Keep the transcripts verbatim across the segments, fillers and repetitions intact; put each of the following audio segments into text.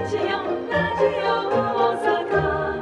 ジオラジオ大阪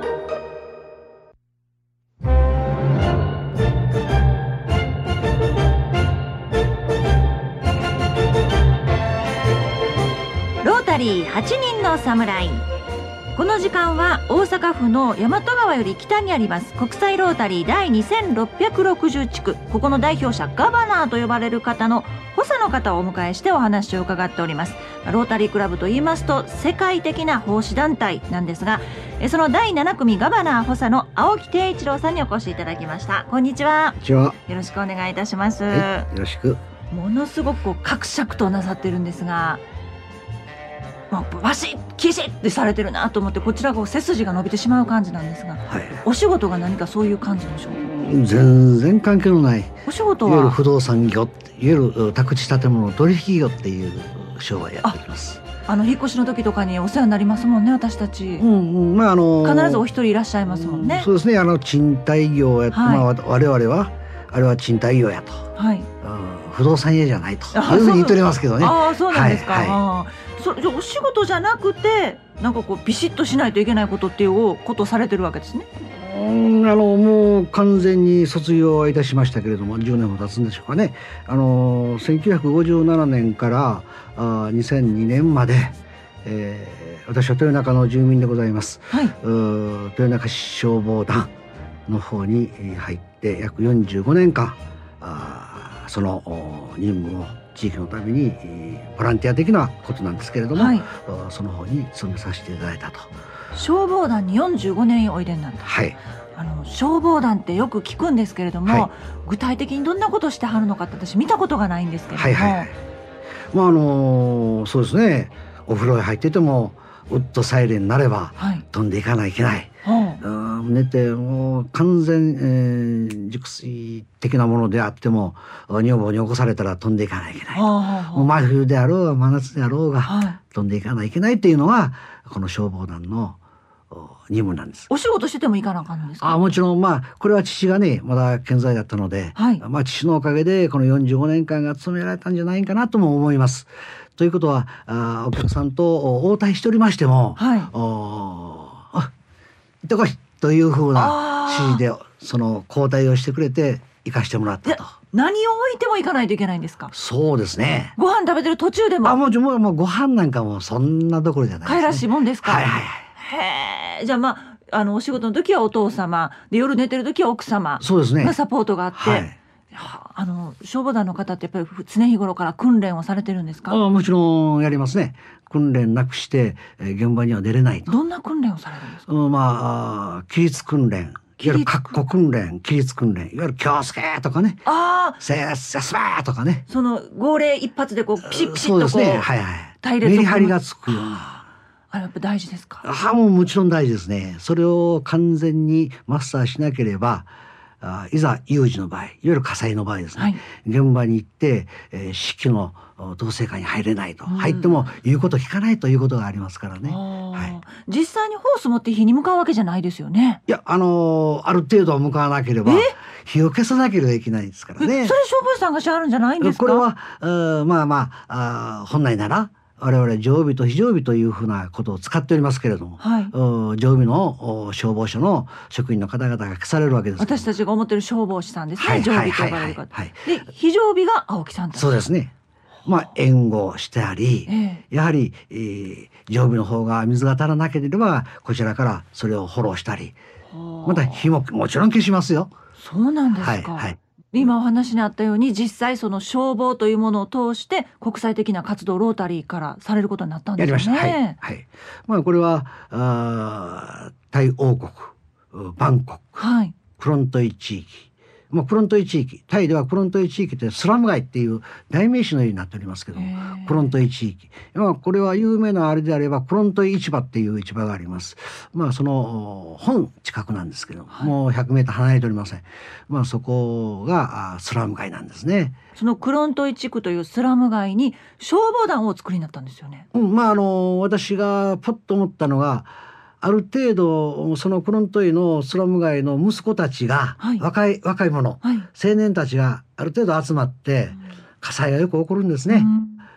ロータリーはちにんの侍。この時間は大阪府の大和川より北にあります国際ロータリー第にせんろっぴゃくろくじゅう地区、ここの代表者ガバナーと呼ばれる方の補佐の方をお迎えしてお話を伺っております。ロータリークラブと言いますと世界的な奉仕団体なんですが、そのだいなな組ガバナー補佐の青木貞一郎さんにお越しいただきました。こんにちは。 こんにちは。 よろしくお願いいたします、 はい、よろしく。 ものすごくこうかくしゃくとなさってるんですが、まあ、バシッキシッってされてるなと思って、こちらが背筋が伸びてしまう感じなんですが、 はい、 お仕事が何かそういう感じでしょうか？ 全然関係のないお仕事は、 いわゆる不動産業、いわゆる宅地建物取引業っていう商売やっております。 ああの引っ越しの時とかにお世話になりますもんね、私たち、 うんうん、まああの必ずお一人いらっしゃいますもんね、 うん、そうですね。あの賃貸業やって、はい、まあ、我々はあれは賃貸業やと、はい、うん、不動産屋じゃないというふうに言っておりますけどね。 ああ、そうなんですか、 はいはい、 あそじゃお仕事じゃなくてなんかこうビシッとしないといけないことっていうことをされてるわけですね。 うん、あのもう完全に卒業はいたしましたけれども、じゅうねんも経つんでしょうかね。あのせんきゅうひゃくごじゅうななねんからあにせんにねんまで、えー、私は豊中の住民でございます、はい、う豊中市消防団の方に入って約よんじゅうごねんかん、あその任務を地域のためにボランティア的なことなんですけれども、はい、その方に勤めさせていただいたと。 消防団によんじゅうごねんおいでになった、はい、あの消防団ってよく聞くんですけれども、はい、具体的にどんなことをしてはるのかって私見たことがないんですけれども、はいはいはい、 まああのそうですね、お風呂へ入っててもウッドサイレンになれば飛んでいかないといけない、はい、うん、寝てもう完全、えー、熟睡的なものであっても女房に起こされたら飛んでいかないといけない、もう真冬であろうが真夏であろうが、はい、飛んでいかないといけないっていうのがこの消防団の任務なんです。 お仕事しててもいかなあかんんですか？ あ、もちろん、まあこれは父がねまだ健在だったので、はい、まあ父のおかげでこのよんじゅうごねんかんが勤められたんじゃないかなとも思います。ということは、あお客さんと応対しておりましても、はい、おあ行ってこいというふうな指示でその交代をしてくれて行かしてもらったと。 何を置いても行かないといけないんですか？ そうですね。 ご飯食べてる途中でも？ あ、もう、もう、もうご飯なんかもそんなどころじゃないですね。 帰らしいもんですか？ はいはいはい。 へえ。じゃあまあ、あのお仕事の時はお父様で、夜寝てる時は奥様がサポートがあって、はい、あの消防団の方ってやっぱり常日頃から訓練をされてるんですか？ あ、もちろんやりますね。訓練なくして、えー、現場には出れないと。 どんな訓練をされるんですか？ うん、まあ規律訓練、いわゆる括弧訓練、規律訓練、いわゆる気をつけとかね、あせやすばとかね、 その号令一発でこうピシッピシッとこう、そうですね、はいはい、隊列をメリハリがつくような。 あれやっぱ大事ですか？ あ、もうもちろん大事ですね。それを完全にマスターしなければ、あいざ有事の場合、いわゆる火災の場合ですね、はい、現場に行って、えー、指揮の統制下に入れないと、うん、入っても言うこと聞かないということがありますからね、はい、 実際にホース持って火に向かうわけじゃないですよね。 いや、あのー、ある程度は向かわなければ火を消さなければいけないですからね。それ消防士さんがしはるんじゃないんですか？ これはまあまあ、あ本来なら我々常備と非常備というふうなことを使っておりますけれども、はい、常備の消防署の職員の方々が消されるわけです。 私たちが思ってる消防士さんですね、はい、常備と呼ばれる方、はいはい、で非常備が青木さんたち。 そうですね。まあ援護してあり、えー、やはり、えー、常備の方が水が足らなければこちらからそれをフォローしたり、また火ももちろん消しますよ。 そうなんですか、はいはい、今お話にあったように実際その消防というものを通して国際的な活動ロータリーからされることになったんですよね。 やりました、はいはい、まあ、これはあタイ王国バンコク、はい、クロントイ地域、まあ、クロントイ地域、タイではクロントイ地域ってスラム街っていう代名詞のようになっておりますけど、クロントイ地域、まあ、これは有名なあれであればクロントイ市場っていう市場があります。まあその本近くなんですけど、はい、もうひゃくメートル離れておりません。まあそこがスラム街なんですね。 そのクロントイ地区というスラム街に消防団をお作りになったんですよね。 うん、まああの私がパッと思ったのが、ある程度そのクロントイのスラム街の息子たちが、はい、若い若い者、はい、青年たちがある程度集まって、うん、火災がよく起こるんですね、うん、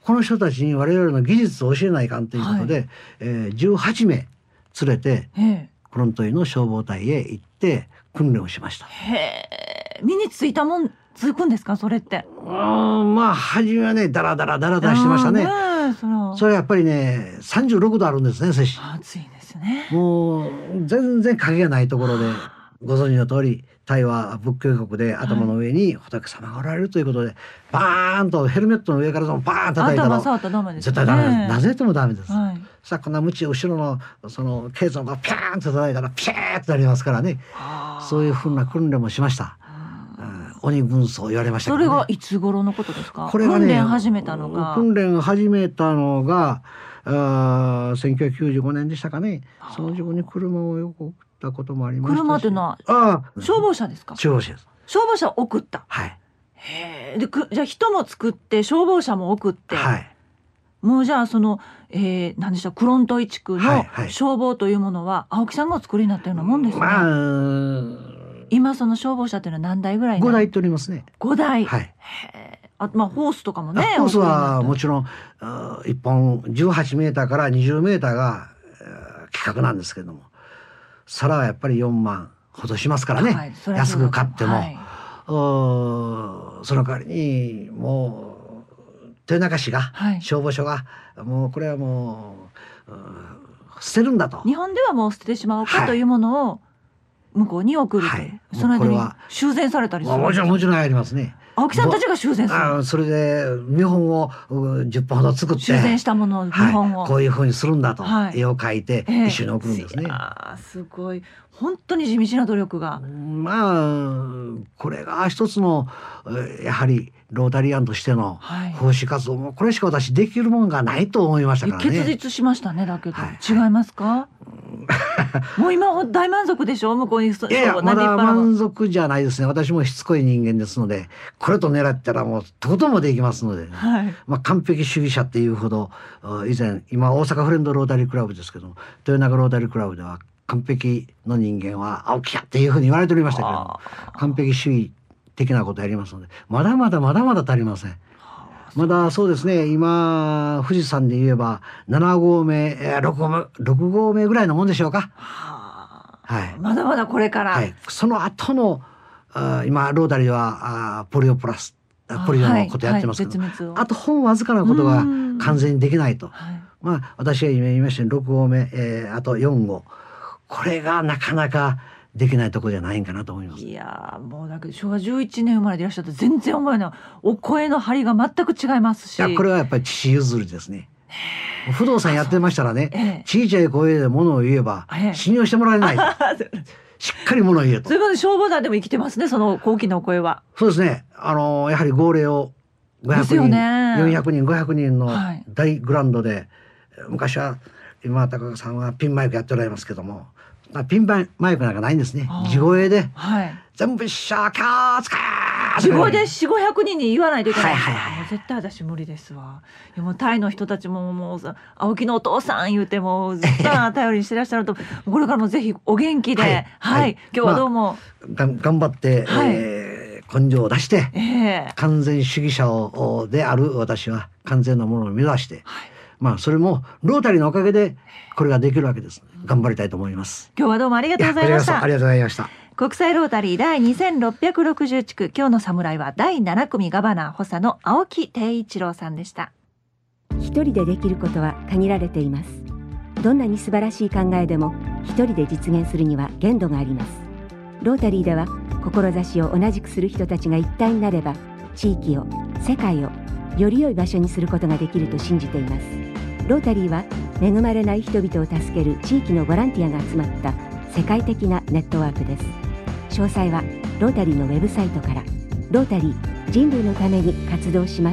この人たちに我々の技術を教えないかんということで、はい、えー、じゅうはちめい連れてフロントイの消防隊へ行って訓練をしました。 へー、身についたもんつくんですかそれって。 うん、まあ初めはねダラダラダラダラしてましたね。そのそれやっぱりねさんじゅうろくどあるんですね、摂氏。 暑いですね。 もう全然影がないところで、ご存知の通りタイは仏教国で頭の上に仏様がおられるということで、はい、バーンとヘルメットの上からバーン叩いたら絶対ダメです。なぜともダメです。はい、さあこんな無知後ろのそのケースがピャーンと叩いたらピャーッとなりますからね。そういうふうな訓練もしました。鬼軍曹言われましたけどね。 それがいつ頃のことですか。 これがね、 訓練始めたのが訓練始めたのがあせんきゅうひゃくきゅうじゅうごねんでしたかね。その時に車をよく送ったこともありましたし。 車というのはあ消防車ですか。 消防車です。 消防車を送った。 はい。 へえ。でくじゃあ人も作って消防車も送って。 はい。 もうじゃあその、えー、何でしょうクロントイ地区の消防というものは青木さんがお作りになったようなもんですね。 まあ今その消防車というのは何台ぐらい？ ごだいっておりますね。 ごだい。 はい。 あとまあホースとかもね。 ホースはもちろんいっぽんじゅうはちメーターからにじゅうメーターが規格なんですけれども、皿はやっぱりよんまんほどしますからね。はい、安く買っても、はい、その代わりにもう豊中市が、はい、消防署がもうこれはもう、う捨てるんだと。 日本ではもう捨ててしまうかというものを、はい向こうに送ると、はい、その間に修繕されたりする。 もちろんもちろんありますね。 青木さんたちが修繕する。 あそれで見本をじゅっぽんほど作って修繕したものを見本を、 はい、こういうふうにするんだと、はい、絵を描いて一緒に送るんですね。 あ、えー、すごい本当に地道な努力が。 まあこれが一つのやはりロータリアンとしての奉仕活動もこれしか私できるものがないと思いましたからね。 結実しましたね。だけど、はい、違いますか。もう今大満足でしょ向こうに。いやいやまだ満足じゃないですね。私もしつこい人間ですのでこれと狙ったらもうとことんまでいきますので、ね、はい、まあ完璧主義者っていうほど以前今大阪フレンドロータリークラブですけども豊中ロータリークラブでは完璧の人間は青木やっていうふうに言われておりましたけれども完璧主義的なことやりますのでまだまだまだまだ足りません。まだそうですね今富士山で言えばななごうめろくごうめろくごうめぐらいのもんでしょうか。 は、はい、まだまだこれから、 はい、その後のあ今ロータリーはあポリオプラスポリオのことやってますけど、はいはい、あとほんわずかなことが完全にできないと、はい、まあ私が今言いましたようにろくごうめ、えー、あとよんごうこれがなかなかできないところじゃないんかなと思います。 いやもうだけどしょうわじゅういちねん生まれでいらっしゃって全然思えないお声の張りが全く違いますし。 いやこれはやっぱり父譲りですね。不動産やってましたらね、ええ、小さい声で物を言えば信用してもらえない、ええ、しっかり物を言えと。 そういうことで消防団でも生きてますねその高貴なお声は。 そうですねあのやはり号令をごひゃくにん、ね、よんひゃくにんごひゃくにんの大グラウンドで、はい、昔は今高岡さんはピンマイクやっておられますけどもピンマイクなんかないんですね。地声で、はい、全部一緒気をつけ地声でよんひゃくごひゃくにんに言わないといけない、はいはいはい、もう絶対私無理ですわ。いやもうタイの人たちももう青木のお父さん言うてもずっと頼りにしてらっしゃるとこれからもぜひお元気で、はいはいはい、今日はどうも、 まあ、頑張って、はいえー、根性を出して、えー、完全主義者をである私は完全なものを目指して、はいまあそれもロータリーのおかげでこれができるわけです。頑張りたいと思います。 今日はどうもありがとうございました。 ありがとうございました。 国際ロータリー第にせんろっぴゃくろくじゅう地区今日の侍はだいなな組ガバナー補佐の青木貞一郎さんでした。 一人でできることは限られています。どんなに素晴らしい考えでも一人で実現するには限度があります。ロータリーでは志を同じくする人たちが一体になれば地域を世界をより良い場所にすることができると信じています。ロータリーは恵まれない人々を助ける地域のボランティアが集まった世界的なネットワークです。詳細はロータリーのウェブサイトから。ロータリー、人類のために活動します。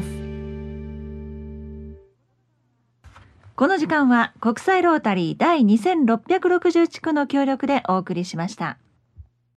この時間は国際ロータリー第にせんろっぴゃくろくじゅう地区の協力でお送りしました。